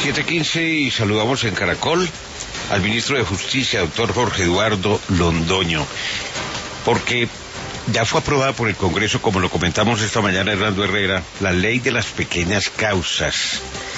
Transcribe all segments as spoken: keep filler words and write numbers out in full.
siete quince y saludamos en Caracol al ministro de Justicia, doctor Jorge Eduardo Londoño, porque ya fue aprobada por el Congreso, como lo comentamos esta mañana Hernando Herrera, la ley de las pequeñas causas,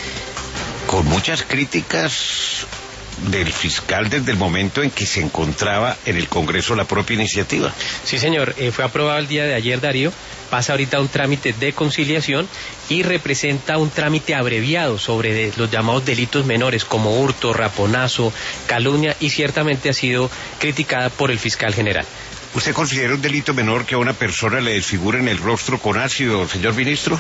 con muchas críticas del fiscal desde el momento en que se encontraba en el Congreso la propia iniciativa. Sí, señor, eh, fue aprobado el día de ayer, Darío, pasa ahorita un trámite de conciliación y representa un trámite abreviado sobre de, los llamados delitos menores como hurto, raponazo, calumnia, y ciertamente ha sido criticada por el fiscal general. ¿Usted considera un delito menor que a una persona le desfigure en el rostro con ácido, señor ministro?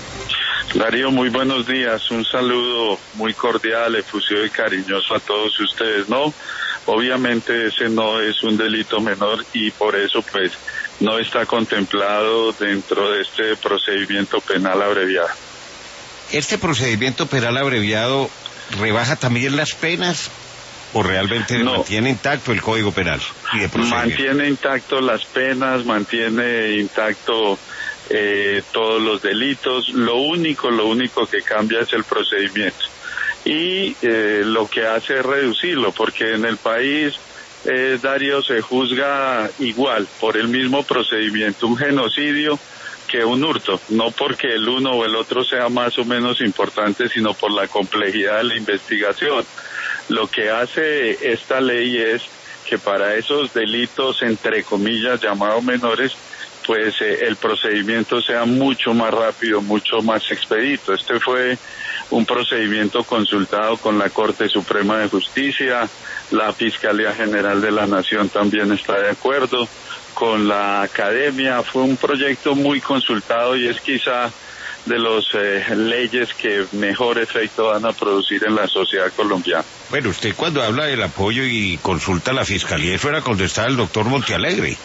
Darío, muy buenos días, un saludo muy cordial, efusivo y cariñoso a todos ustedes. No, obviamente ese no es un delito menor y por eso pues no está contemplado dentro de este procedimiento penal abreviado. ¿Este procedimiento penal abreviado rebaja también las penas o realmente no, mantiene intacto el Código Penal y de procedimiento? Mantiene intacto las penas, mantiene intacto Eh, todos los delitos. Lo único, lo único que cambia es el procedimiento y eh, lo que hace es reducirlo, porque en el país, eh, Darío, se juzga igual por el mismo procedimiento un genocidio que un hurto, no porque el uno o el otro sea más o menos importante, sino por la complejidad de la investigación. Lo que hace esta ley es que para esos delitos, entre comillas, llamados menores, pues eh, el procedimiento sea mucho más rápido, mucho más expedito. Este fue un procedimiento consultado con la Corte Suprema de Justicia, la Fiscalía General de la Nación también está de acuerdo, con la academia. Fue un proyecto muy consultado y es quizá de las eh, leyes que mejor efecto van a producir en la sociedad colombiana. Bueno, usted cuando habla del apoyo y consulta a la Fiscalía, eso era cuando estaba el doctor Montealegre.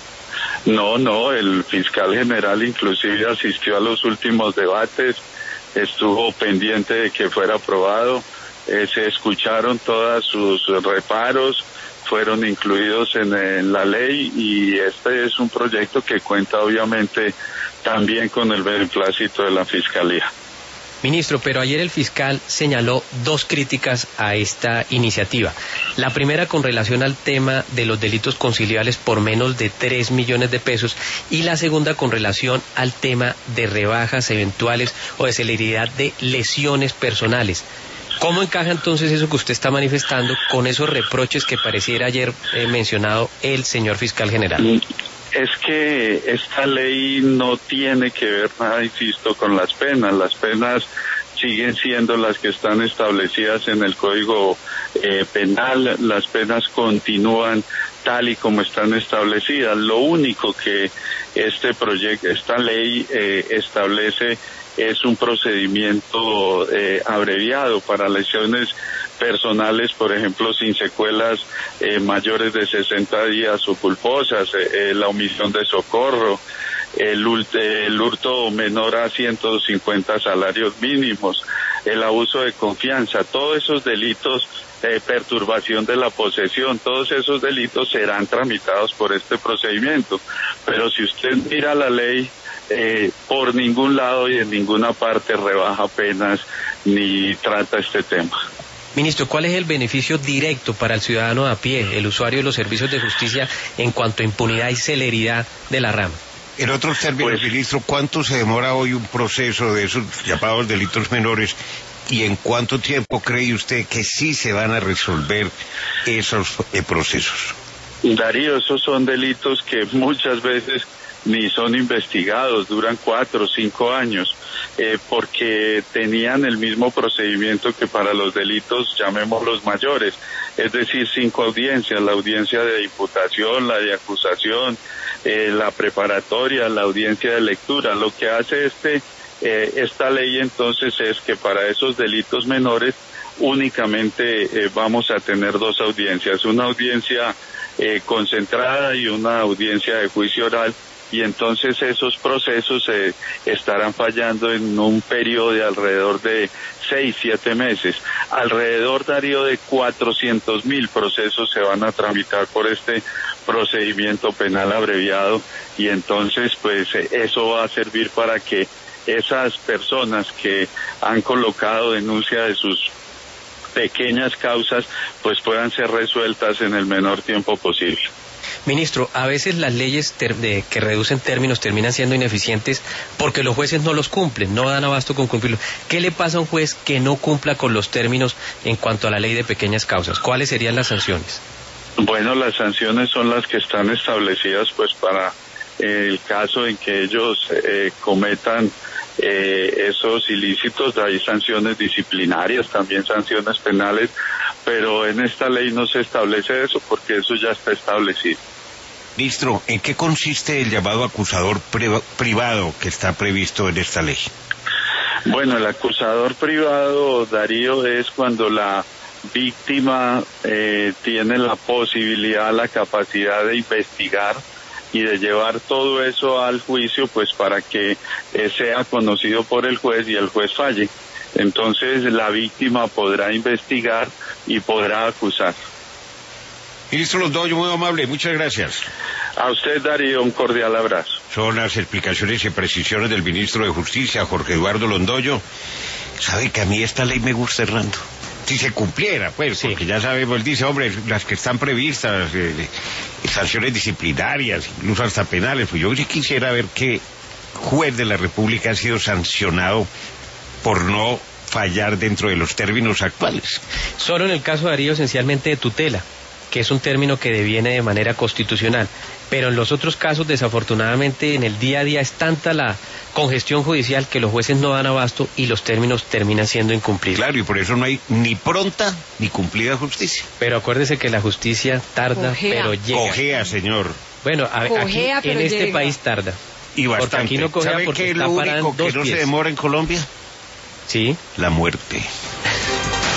No, no, el fiscal general inclusive asistió a los últimos debates, estuvo pendiente de que fuera aprobado, eh, se escucharon todos sus reparos, fueron incluidos en, en la ley y este es un proyecto que cuenta obviamente también con el beneplácito de la Fiscalía. Ministro, pero ayer el fiscal señaló dos críticas a esta iniciativa. La primera con relación al tema de los delitos conciliables por menos de tres millones de pesos y la segunda con relación al tema de rebajas eventuales o de celeridad de lesiones personales. ¿Cómo encaja entonces eso que usted está manifestando con esos reproches que pareciera ayer eh, mencionado el señor fiscal general? Es que esta ley no tiene que ver nada, insisto, con las penas. Las penas siguen siendo las que están establecidas en el Código eh, Penal. Las penas continúan tal y como están establecidas. Lo único que este proyecto, esta ley eh, establece es un procedimiento eh, abreviado para lesiones personales, por ejemplo, sin secuelas eh, mayores de sesenta días o culposas, eh, la omisión de socorro, el, el hurto menor a ciento cincuenta salarios mínimos, el abuso de confianza, todos esos delitos, eh, perturbación de la posesión, todos esos delitos serán tramitados por este procedimiento. Pero si usted mira la ley, eh, por ningún lado y en ninguna parte rebaja penas ni trata este tema. Ministro, ¿cuál es el beneficio directo para el ciudadano a pie, el usuario de los servicios de justicia, en cuanto a impunidad y celeridad de la rama? En otros términos, pues, ministro, ¿cuánto se demora hoy un proceso de esos llamados delitos menores y en cuánto tiempo cree usted que sí se van a resolver esos eh, procesos? Darío, esos son delitos que muchas veces ni son investigados, duran cuatro o cinco años, eh, porque tenían el mismo procedimiento que para los delitos, llamémoslos mayores, es decir, cinco audiencias, la audiencia de imputación, la de acusación, eh, la preparatoria, la audiencia de lectura. Lo que hace este eh, esta ley entonces es que para esos delitos menores únicamente eh, vamos a tener dos audiencias, una audiencia eh, concentrada y una audiencia de juicio oral, y entonces esos procesos eh, estarán fallando en un periodo de alrededor de seis, siete meses. Alrededor, Darío, de cuatrocientos mil procesos se van a tramitar por este procedimiento penal abreviado, y entonces pues eh, eso va a servir para que esas personas que han colocado denuncia de sus pequeñas causas pues puedan ser resueltas en el menor tiempo posible. Ministro, a veces las leyes ter- de, que reducen términos terminan siendo ineficientes porque los jueces no los cumplen, no dan abasto con cumplirlos. ¿Qué le pasa a un juez que no cumpla con los términos en cuanto a la ley de pequeñas causas? ¿Cuáles serían las sanciones? Bueno, las sanciones son las que están establecidas pues para el caso en que ellos eh, cometan eh, esos ilícitos. Hay sanciones disciplinarias, también sanciones penales, pero en esta ley no se establece eso porque eso ya está establecido. Ministro, ¿en qué consiste el llamado acusador pri- privado que está previsto en esta ley? Bueno, el acusador privado, Darío, es cuando la víctima eh, tiene la posibilidad, la capacidad de investigar y de llevar todo eso al juicio, pues para que eh, sea conocido por el juez y el juez falle. Entonces la víctima podrá investigar y podrá acusar. Ministro Londoño, muy amable, muchas gracias. A usted, Darío, un cordial abrazo. Son las explicaciones y precisiones del ministro de Justicia, Jorge Eduardo Londoño. Sabe que a mí esta ley me gusta, Hernando. Si se cumpliera, pues, sí. Porque ya sabemos, él dice, hombre, las que están previstas, eh, eh, sanciones disciplinarias, incluso hasta penales, pues yo sí quisiera ver qué juez de la República ha sido sancionado por no fallar dentro de los términos actuales. Solo en el caso de Darío, esencialmente de tutela, que es un término que deviene de manera constitucional, pero en los otros casos, desafortunadamente, en el día a día es tanta la congestión judicial que los jueces no dan abasto y los términos terminan siendo incumplidos. Claro, y por eso no hay ni pronta ni cumplida justicia. Pero acuérdese que la justicia tarda, Cojea. pero llega. Cojea, señor. Bueno, a ver, Cojea, aquí pero en este llega. país tarda. Y bastante. Porque aquí no cojea ¿Sabe porque qué es está lo parado en único que dos no pies. se demora en Colombia? Sí. La muerte.